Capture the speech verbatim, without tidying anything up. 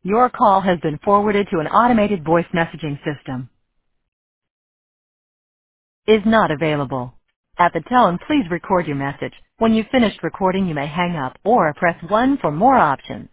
Your call has been forwarded to an automated voice messaging system. Is not available. At the tone, please record your message. When you've finished recording, you may hang up or press one for more options.